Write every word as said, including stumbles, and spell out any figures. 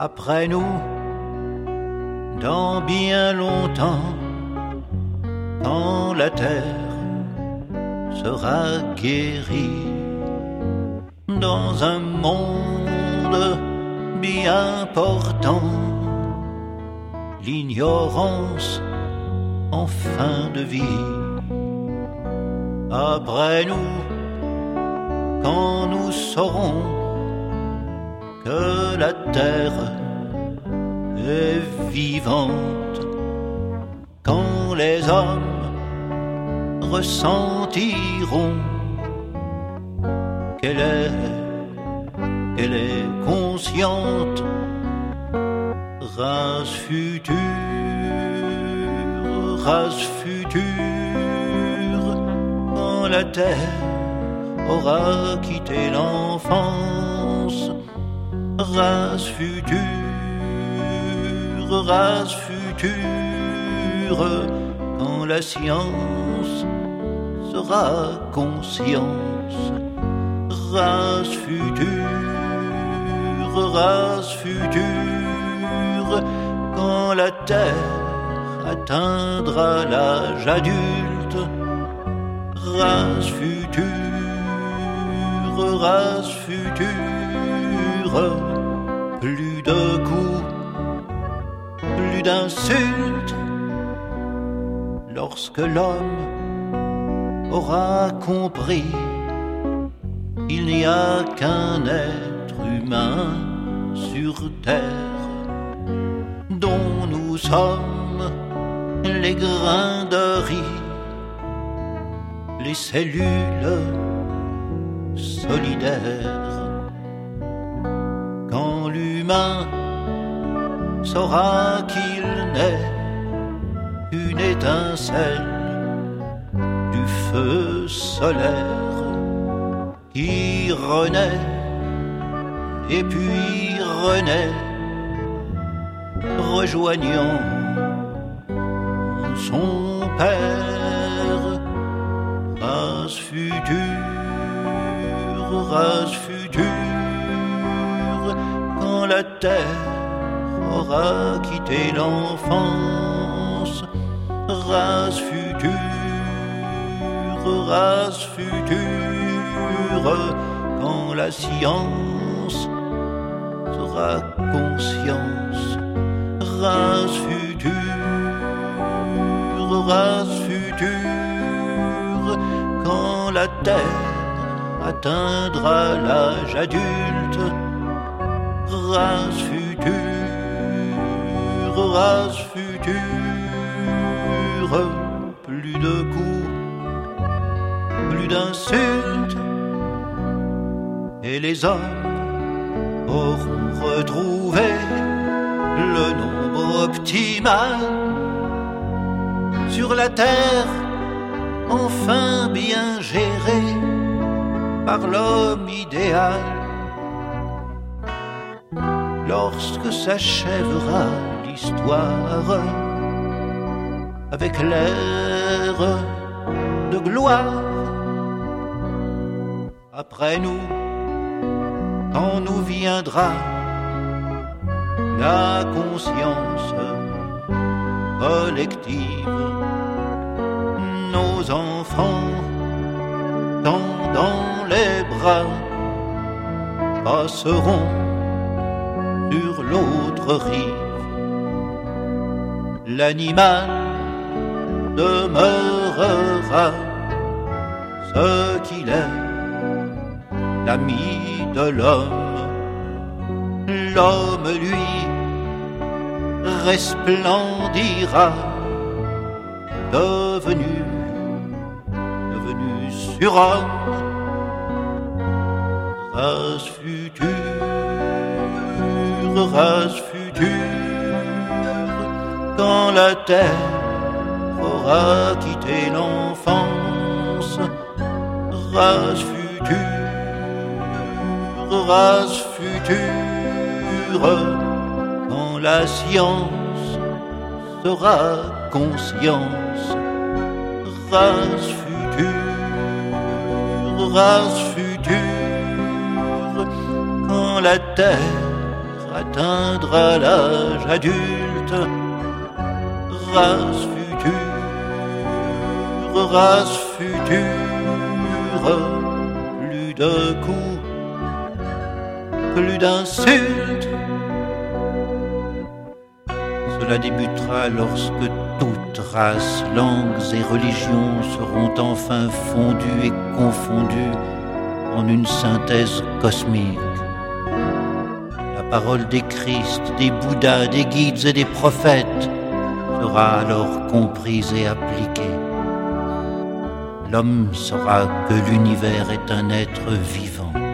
après nous, dans bien longtemps, quand la terre sera guérie, dans un monde bien portant, l'ignorance en fin de vie. Après nous, quand nous saurons que la terre est vivante, quand les hommes ressentiront qu'elle est, qu'elle est consciente, race future, race future, quand la terre aura quitté l'enfance, race future, race future, quand la science sera conscience, race future, race future, quand la terre atteindra l'âge adulte, race future, race future, plus de coups, plus d'insultes, lorsque l'homme aura compris qu'il n'y a qu'un être humain sur terre, dont nous sommes les grains de riz, les cellules solidaires. Quand l'humain saura qu'il n'est une étincelle du feu solaire qui renaît et puis renaît, rejoignant son père, race future, race future, quand la terre aura quitté l'enfance, race future, race future, quand la science sera conscience, race future, race future, quand la terre atteindra l'âge adulte, race future, race future, plus de coups, plus d'insultes, et les hommes auront retrouvé le nombre optimal sur la terre, enfin bien géré par l'homme idéal. Lorsque s'achèvera l'histoire avec l'ère de gloire, après nous, quand nous viendra la conscience collective, nos enfants tendant les bras passeront sur l'autre rive. L'animal demeurera ce qu'il est, l'ami de l'homme. L'homme, lui, resplendira, devenu, devenu surhomme, race future, race future, quand la terre aura quitté l'enfance, race future, race future, quand la science sera conscience, race future, race future, quand la terre atteindra l'âge adulte. Race future, race future, plus de coups, plus d'insultes. Cela débutera lorsque toutes races, langues et religions seront enfin fondues et confondues en une synthèse cosmique. La parole des Christ, des Bouddhas, des guides et des prophètes sera alors comprise et appliquée. L'homme saura que l'univers est un être vivant.